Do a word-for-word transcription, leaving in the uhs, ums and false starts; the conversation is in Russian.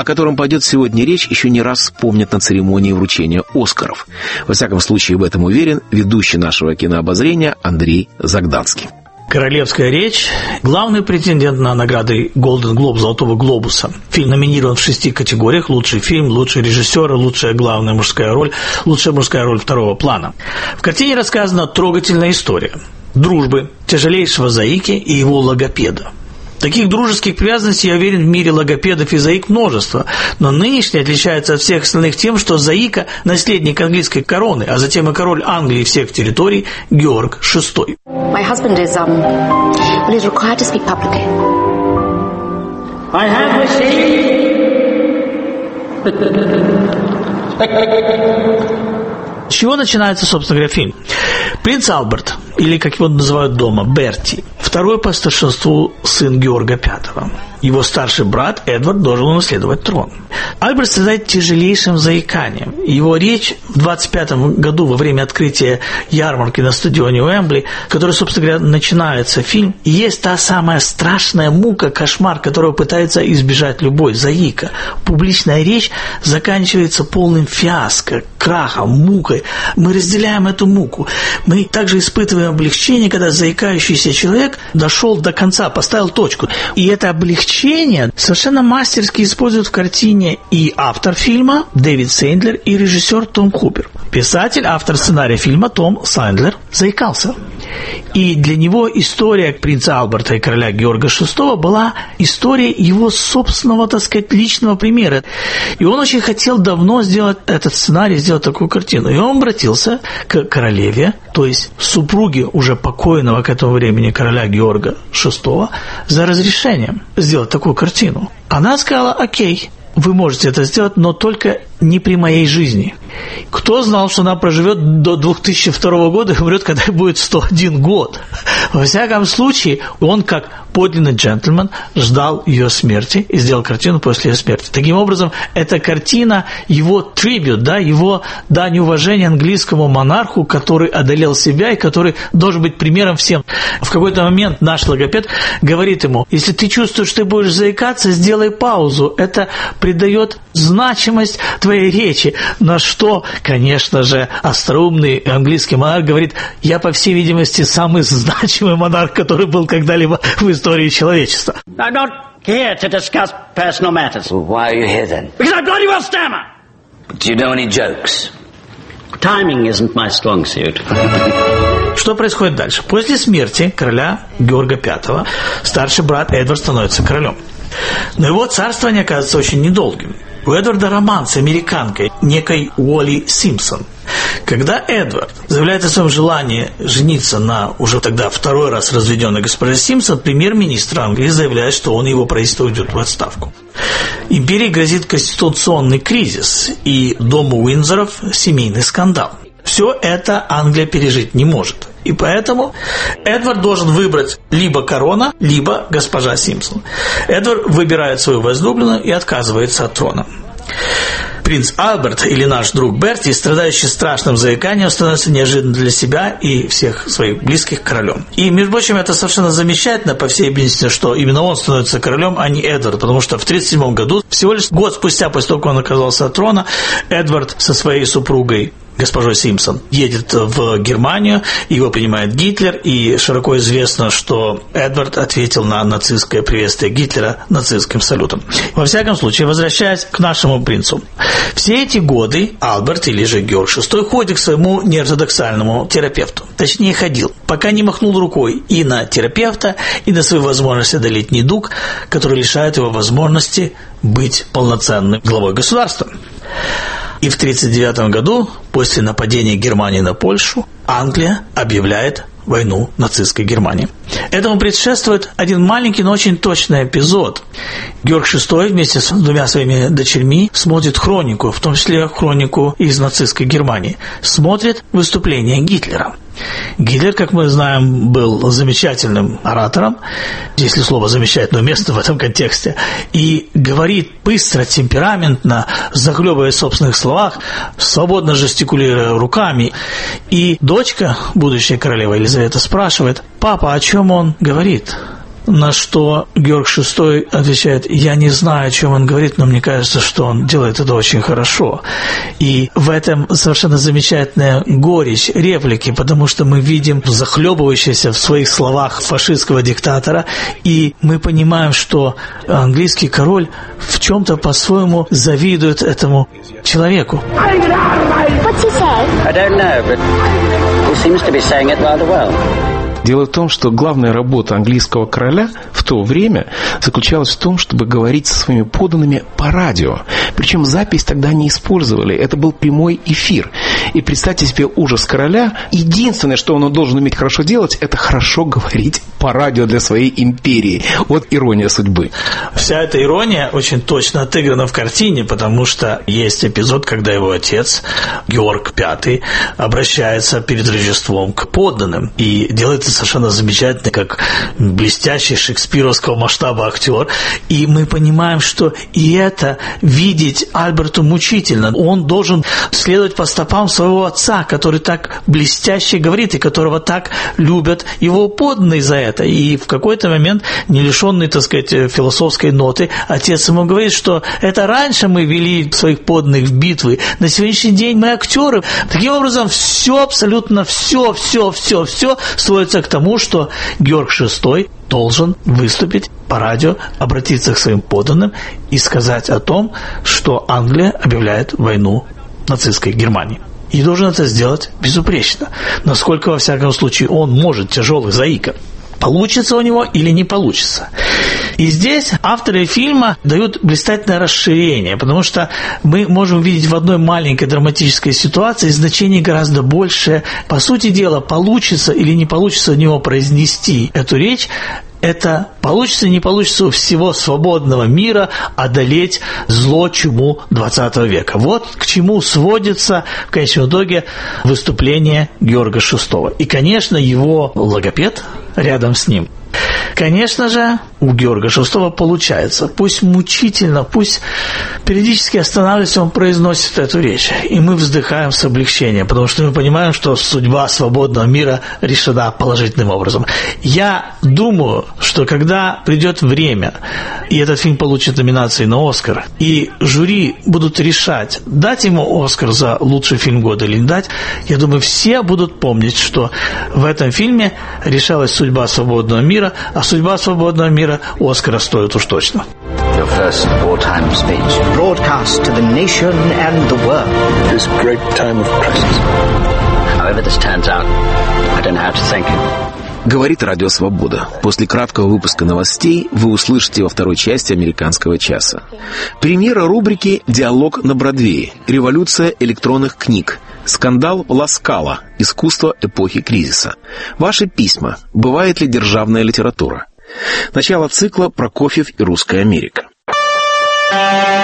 о котором пойдет сегодня речь, еще не раз вспомнят на церемонии вручения «Оскаров». Во всяком случае, в этом уверен ведущий нашего кинообозрения Андрей Загданский. «Королевская речь» – главный претендент на награды «Голден Глоб», «Золотого глобуса». Фильм номинирован в шести категориях: лучший фильм, лучший режиссер, лучшая главная мужская роль, лучшая мужская роль второго плана. В картине рассказана трогательная история дружбы тяжелейшего заики и его логопеда. Таких дружеских привязанностей, я уверен, в мире логопедов и заик множество, но нынешний отличается от всех остальных тем, что заика – наследник английской короны, а затем и король Англии всех территорий Георг шестой. My husband is, um, well, he's required to speak publicly. I have received. С чего начинается, собственно говоря, фильм? Принц Альберт, или, как его называют дома, Берти, второй по старшинству сын Георга пятого. Его старший брат Эдвард должен унаследовать трон. Альберт страдает тяжелейшим заиканием. Его речь в двадцать пятом году во время открытия ярмарки на стадионе Уэмбли, который, собственно говоря, начинается фильм, и есть та самая страшная мука, кошмар, которого пытается избежать любой заика. Публичная речь заканчивается полным фиаско, крахом, мукой. Мы разделяем эту муку. Мы также испытываем облегчение, когда заикающийся человек дошел до конца, поставил точку. И это облегчение совершенно мастерски используют в картине и автор фильма Дэвид Сейндлер, и режиссер Том Хупер. Писатель, автор сценария фильма Том Сейндлер заикался. И для него история принца Альберта и короля Георга шестого была историей его собственного, так сказать, личного примера. И он очень хотел давно сделать этот сценарий, сделать такую картину. И он обратился к королеве, то есть супруге уже покойного к этому времени короля Георга шестого, за разрешением сделать такую картину. Она сказала: окей, вы можете это сделать, но только не при моей жизни. Кто знал, что она проживет до две тысячи второго года и умрет, когда ей будет сто один год? Во всяком случае, он, как подлинный джентльмен, ждал ее смерти и сделал картину после ее смерти. Таким образом, эта картина его трибют, да, его дань уважения английскому монарху, который одолел себя и который должен быть примером всем. В какой-то момент наш логопед говорит ему: если ты чувствуешь, что ты будешь заикаться, сделай паузу. Это придает значимость твоей речи. На что, конечно же, остроумный английский монарх говорит: я, по всей видимости, самый значимый монарх, который был когда-либо в истории человечества. I'm not here to discuss personal matters. Well, why are you here then? Because I bloody well stammer. Do you know any jokes? Timing isn't my strong suit. Что происходит дальше? После смерти короля Георга пятого старший брат Эдвард становится королем. Но его царствование оказывается очень недолгим. У Эдварда роман с американкой, некой Уолли Симпсон. Когда Эдвард заявляет о своем желании жениться на уже тогда второй раз разведенной госпоже Симпсон, премьер-министр Англии заявляет, что он и его правительство уйдет в отставку. Империи грозит конституционный кризис, и дому Уиндзоров семейный скандал. Все это Англия пережить не может. И поэтому Эдвард должен выбрать либо корона, либо госпожа Симпсон. Эдвард выбирает свою возлюбленную и отказывается от трона. Принц Альберт, или наш друг Берти, страдающий страшным заиканием, становится неожиданно для себя и всех своих близких королем. И, между прочим, это совершенно замечательно, по всей видимости, что именно он становится королем, а не Эдвард, потому что в тридцать седьмом году, всего лишь год спустя, после того, как он оказался от трона, Эдвард со своей супругой госпожой Симпсон едет в Германию, его принимает Гитлер, и широко известно, что Эдвард ответил на нацистское приветствие Гитлера нацистским салютом. Во всяком случае, возвращаясь к нашему принцу. Все эти годы Альберт, или же Георг шестой, ходит к своему неортодоксальному терапевту. Точнее, ходил, пока не махнул рукой и на терапевта, и на свою возможность одолеть недуг, который лишает его возможности быть полноценным главой государства. И в тысяча девятьсот тридцать девятом году, после нападения Германии на Польшу, Англия объявляет войну нацистской Германии. Этому предшествует один маленький, но очень точный эпизод. Георг шестой вместе с двумя своими дочерьми смотрит хронику, в том числе хронику из нацистской Германии. Смотрит выступление Гитлера. Гитлер, как мы знаем, был замечательным оратором, если слово «замечательное» уместно в этом контексте, и говорит быстро, темпераментно, захлебываясь в собственных словах, свободно жестикулируя руками. И дочка, будущая королева Елизавета, спрашивает: «Папа, о чем он говорит?» на что Георг шестой отвечает: я не знаю, о чем он говорит, но мне кажется, что он делает это очень хорошо. И в этом совершенно замечательная горечь реплики, потому что мы видим захлебывающегося в своих словах фашистского диктатора, и мы понимаем, что английский король в чем-то по-своему завидует этому человеку. What's he say? I don't know, but he seems to be saying it rather well. Дело в том, что главная работа английского короля в то время заключалась в том, чтобы говорить со своими подданными по радио. Причем запись тогда не использовали, это был прямой эфир. И представьте себе ужас короля. Единственное, что он должен уметь хорошо делать, это хорошо говорить по радио для своей империи. Вот ирония судьбы. Вся эта ирония очень точно отыграна в картине, потому что есть эпизод, когда его отец, Георг пятый, обращается перед Рождеством к подданным и делает это совершенно замечательно, как блестящий шекспировского масштаба актер. И мы понимаем, что и это видеть Альберту мучительно. Он должен следовать по стопам своего отца, который так блестяще говорит и которого так любят его подданные за это. И в какой-то момент, не лишенный, так сказать, философской ноты, отец ему говорит, что это раньше мы вели своих подданных в битвы, на сегодняшний день мы актеры. Таким образом, все, абсолютно все, все, все, все сводится к тому, что Георг шестой должен выступить по радио, обратиться к своим подданным и сказать о том, что Англия объявляет войну нацистской Германии. И должен это сделать безупречно. Насколько, во всяком случае, он может, тяжелый заика. Получится у него или не получится. И здесь авторы фильма дают блистательное расширение, потому что мы можем видеть в одной маленькой драматической ситуации значение гораздо большее. По сути дела, получится или не получится у него произнести эту речь, это получится или не получится у всего свободного мира одолеть зло, чуму двадцатого века. Вот к чему сводится в конечном итоге выступление Георга шестого. И, конечно, его логопед рядом с ним. Конечно же, у Георга шестого получается. Пусть мучительно, пусть периодически останавливаясь, он произносит эту речь. И мы вздыхаем с облегчением, потому что мы понимаем, что судьба свободного мира решена положительным образом. Я думаю, что когда придет время, и этот фильм получит номинации на «Оскар», и жюри будут решать, дать ему «Оскар» за лучший фильм года или не дать, я думаю, все будут помнить, что в этом фильме решалась судьба свободного мира, а судьба свободного мира Оскара стоит уж точно. Your first wartime speech. Broadcast to the nation and the world. This great time of crisis. However this turns out, I don't know how to thank you. Говорит Радио Свобода. После краткого выпуска новостей вы услышите во второй части «Американского часа». Премьера рубрики «Диалог на Бродвее», «Революция электронных книг», «Скандал Ласкала», «Искусство эпохи кризиса». Ваши письма. Бывает ли державная литература? Начало цикла «Прокофьев и русская Америка».